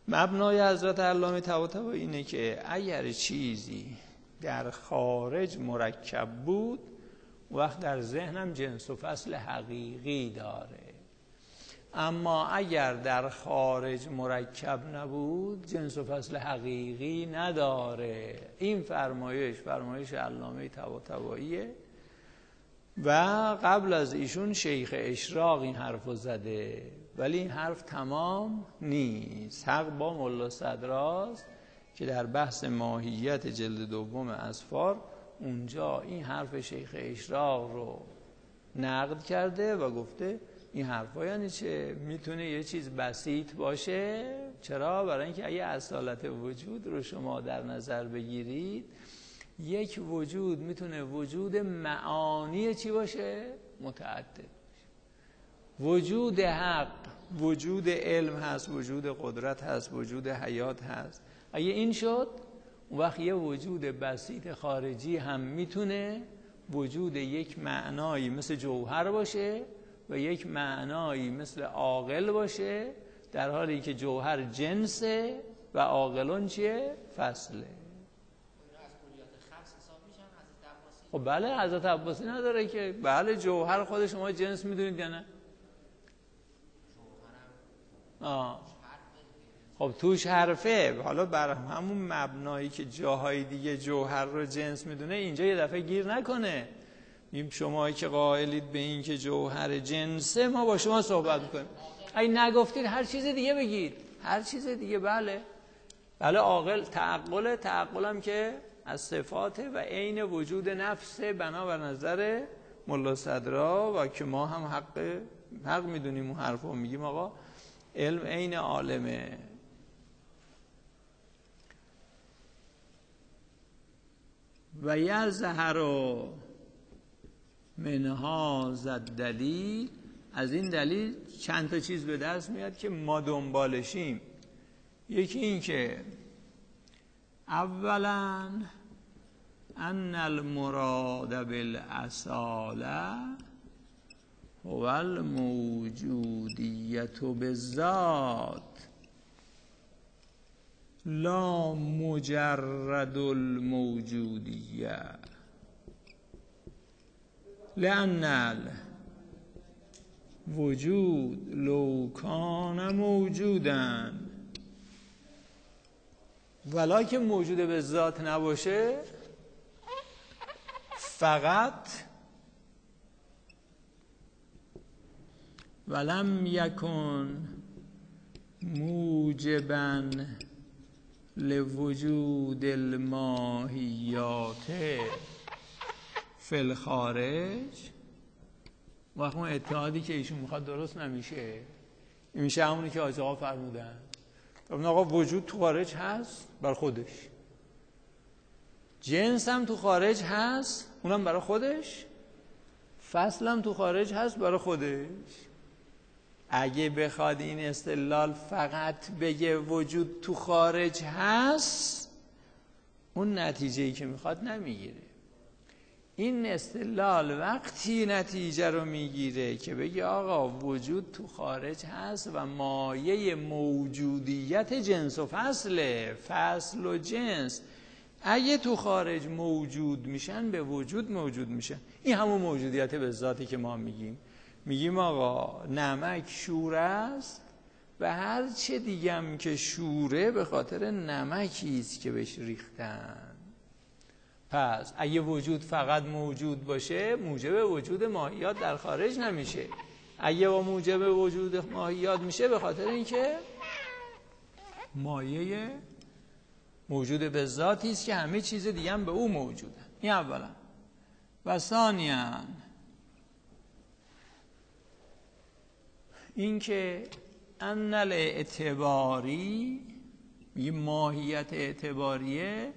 مبنای حضرت علامه طباطبایی اینه که اگر چیزی در خارج مرکب بود، وقت در ذهنم جنس و فصل حقیقی داره. اما اگر در خارج مرکب نبود، جنس و فصل حقیقی نداره. این فرمایش علامه طباطباییه و قبل از ایشون شیخ اشراق این حرفو زده، ولی این حرف تمام نیست. حق با ملا صدراست که در بحث ماهیت جلد دوم اظفار اونجا این حرف شیخ اشراق رو نقد کرده و گفته این حرفا یعنی چه؟ میتونه یه چیز بسیط باشه. چرا؟ برای اینکه اگه اصالت وجود رو شما در نظر بگیرید، یک وجود میتونه وجود معانی چی باشه؟ متعدد باشه. وجود حق، وجود علم هست، وجود قدرت هست، وجود حیات هست. اگه این شد، اون وقت یه وجود بسیط خارجی هم میتونه وجود یک معنایی مثل جوهر باشه و یک معنایی مثل عاقل باشه، در حالی که جوهر جنسه و عاقلون چیه؟ فصله. خب بله، حضرت عباسی نداره که بله جوهر خود شما جنس میدونید یا نه؟ خب توش حرفه. حالا بر همون مبنایی که جاهای دیگه جوهر رو جنس میدونه، اینجا یه دفعه گیر نکنه. شما که قائلید به این که جوهر جنسه، ما با شما صحبت میکنیم. اگه نگفتید هر چیز دیگه بگید، هر چیز دیگه. بله عاقل، تعقل هم که از صفاته و عین وجود نفسه بنابر نظر ملا صدرا، و که ما هم حق میدونیم اون حرفو میگیم. آقا علم عین عالمه. و یظهر من هذا الدلیل، از این دلیل چند تا چیز به دست میاد که ما دنبالشیم. یکی این که اولا ان المراد بالاصاله هو الموجودیت بالذات لا مجرد الموجودیه، لأن الوجود لو کان موجودا ولا که موجود به ذات نباشه، فقط ولم یکن موجبا لوجود الماهیات فی الخارج، وقت اون اتحادی که ایشون میخواد درست نمیشه. این میشه همونی که حاج آقا فرمودن. اون آقا وجود تو خارج هست بر خودش، جنس هم تو خارج هست اونم برای خودش، فصل هم تو خارج هست برای خودش. اگه بخواد این استدلال فقط بگه وجود تو خارج هست، اون نتیجه‌ای که میخواد نمیگیره. این استدلال وقتی نتیجه رو میگیره که بگه آقا وجود تو خارج هست و مایه موجودیت جنس و فصله، فصل و جنس اگه تو خارج موجود میشن به وجود موجود میشن. این همون موجودیت به ذاتی که ما میگیم آقا نمک شور است و هر چه دیگم که شوره به خاطر نمکیست که بهش ریختن. پس اگه وجود فقط موجود باشه، موجب وجود ماهیات در خارج نمیشه. اگه با موجب وجود ماهیات میشه، به خاطر اینکه مایه موجود به ذاتی است که همه چیز دیگه هم به او موجوده. این اولا. و ثانیاً این که ان الاعتباری، ماهیت اعتباریه،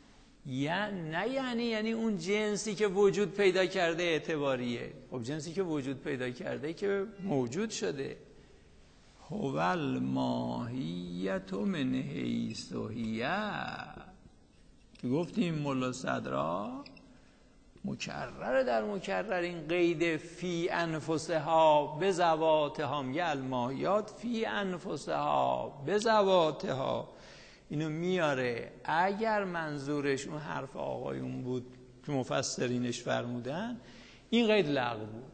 یعنی اون جنسی که وجود پیدا کرده اعتباریه. خب جنسی که وجود پیدا کرده که موجود شده. هو الماهیت من حیث هی، که گفتیم ملا صدرا مکرر در مکرر این قید فی انفسها به ذواتها، میگه الماهیات فی انفسها به ذواتها، اینو میاره. اگر منظورش اون حرف آقایون بود که مفسرینش فرمودن، این قید لغو بود.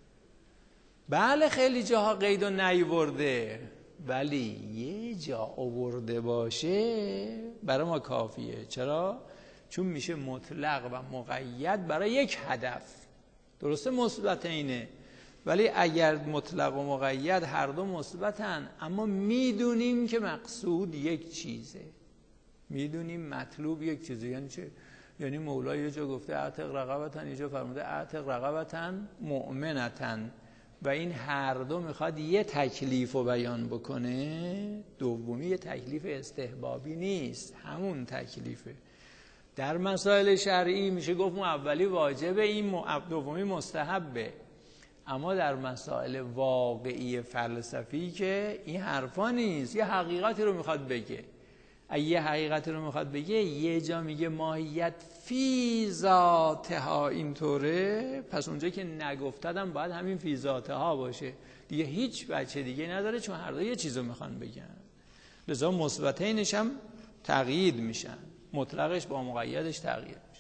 بله خیلی جاها قید و نیورده، ولی یه جا آورده باشه برای ما کافیه. چرا؟ چون میشه مطلق و مقید برای یک هدف. درسته مثبت اینه، ولی اگر مطلق و مقید هر دو مثبتن، اما میدونیم که مقصود یک چیزه، میدونیم مطلوب یک چیزه. یعنی چه؟ یعنی مولا یه جا گفته اعتق رقبتن، یه جا فرموده اعتق رقبتن مؤمنتن، و این هر دو میخواد یه تکلیف رو بیان بکنه. دومی یه تکلیف استحبابی نیست، همون تکلیفه. در مسائل شرعی میشه گفت اون اولی واجبه، این دومی مستحبه. اما در مسائل واقعی فلسفی که این حرفا نیست، یه حقیقتی رو میخواد بگه. یه حقیقتی رو میخواد بگه، یه جا میگه ماهیت فی ذاتها اینطوره، پس اونجا که نگفتدم باید همین فی ذاتها باشه دیگه، هیچ بچه دیگه نداره، چون هر دو یه چیزو میخوان بگن. لذا مثبتینش هم تقیید میشن، مطلقش با مقیدش تغییر میشه.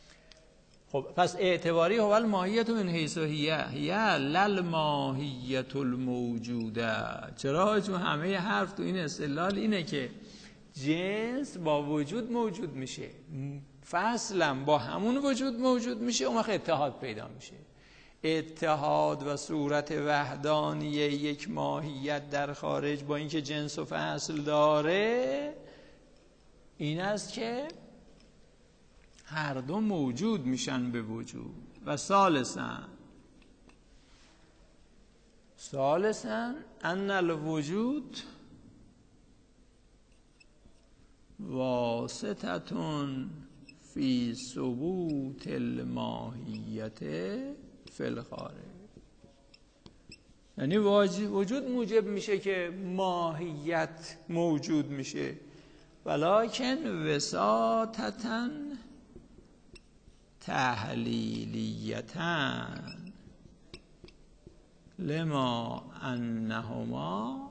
خب پس اعتباری هو الماهیت من حیث هی لل ماهیت الموجوده. چرا؟ چون همه حرف تو این استدلال اینه که جنس با وجود موجود میشه، فصلم با همون وجود موجود میشه، اون وقت اتحاد پیدا میشه. اتحاد و صورت وحدانیه یک ماهیت در خارج با اینکه جنس و فصل داره، این است که هر دو موجود میشن به وجود. و ثالثاً ان الوجود واسطتون فی ثبوت الماهیت فی الخارج. یعنی وجود موجب میشه که ماهیت موجود میشه، ولکن وساطتاً تحلیلیتاً لما انهما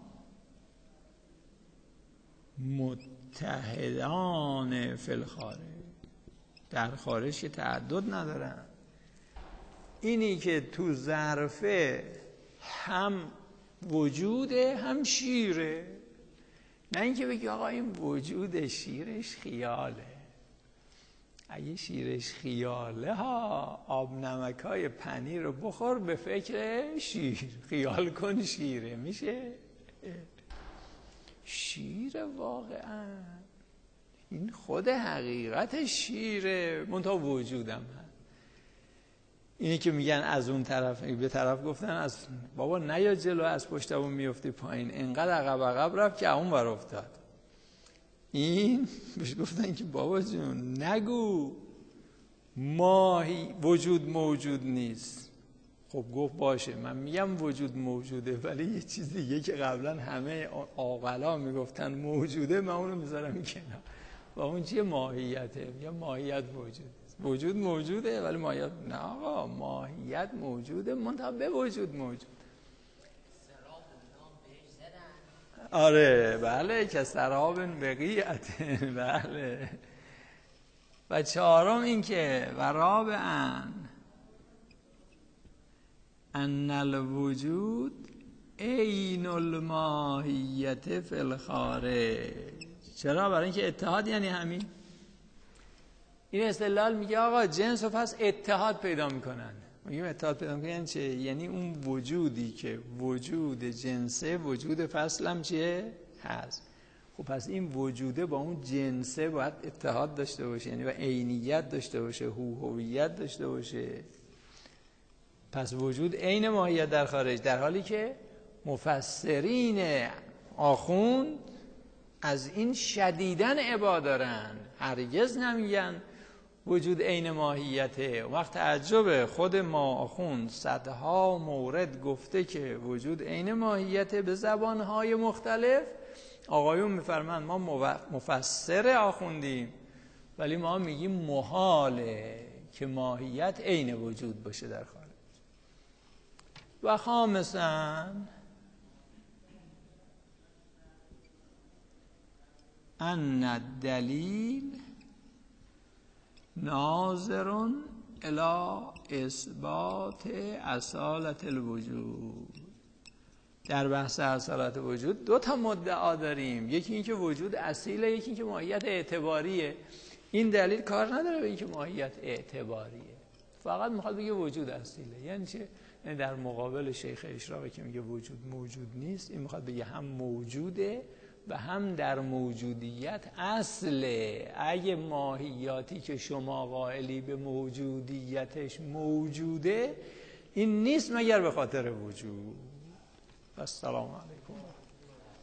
متحدان فی الخارج. در خارج که تعدد ندارن، اینی که تو ظرفه هم وجوده هم شیره، نه اینکه بگی آقا این وجود شیرش خیاله. اگه شیرش خیاله ها، آب نمکای پنیر رو بخور به فکر شیر، خیال کن شیره میشه شیر. واقعا این خود حقیقت شیره، منتها وجودم هست. اینی که میگن از اون طرف به طرف گفتن از بابا نیا جلو، از پشتمون میفتی پایین، انقدر عقب رفت که اون بر افتاد. این بهش گفتن که بابا جون نگو ماهی وجود موجود نیست. خب گفت باشه من میگم وجود موجوده، ولی یه چیز دیگه که قبلا همه عاقلا میگفتن موجوده، من اونو میذارم کنار. و اون چیه؟ ماهیته. میگم ماهیت موجوده، وجود موجوده ولی ماهیت نه. آقا ماهیت موجوده منتها به وجود موجود. آره بله، که سراب بقیت. بله. و چهارم این که و رابعاً ان الوجود عین الماهیت فی الخارج. چرا؟ برای اینکه اتحاد یعنی همین. این استدلال میگه آقا جنس و فصل اتحاد پیدا میکنن. میگیم اتحاد پیدا میکنن یعنی چه؟ یعنی اون وجودی که وجود جنسه، وجود فصل هم چیه؟ هست. خب پس این وجوده با اون جنسه باید اتحاد داشته باشه، یعنی و عینیت داشته باشه، هویت داشته باشه. پس وجود عین ماهیت در خارج، در حالی که مفسرین آخوند از این شدیداً ابا دارن، هرگز نمیگن وجود عین ماهیته. وقت تعجب خود ما آخوند صدها مورد گفته که وجود عین ماهیته به زبانهای مختلف. آقایون میفرمند ما مفسر آخوندیم، ولی ما میگیم محاله که ماهیت عین وجود باشه در خارج. و خامساً ان الدلیل ناظر الی اثبات اصالت الوجود. در بحث اصالت وجود دو تا مدعا داریم، یکی این که وجود اصیله، یکی این که ماهیت اعتباریه. این دلیل کار نداره به این که ماهیت اعتباریه، فقط میخواد بگه وجود اصیله. یعنی چه؟ یعنی در مقابل شیخ اشراقی که میگه وجود موجود نیست، این میخواد بگه هم موجوده و هم در موجودیت اصله. اگه ماهیاتی که شما قائلی به موجودیتش موجوده، این نیست مگر به خاطر وجود. السلام علیکم.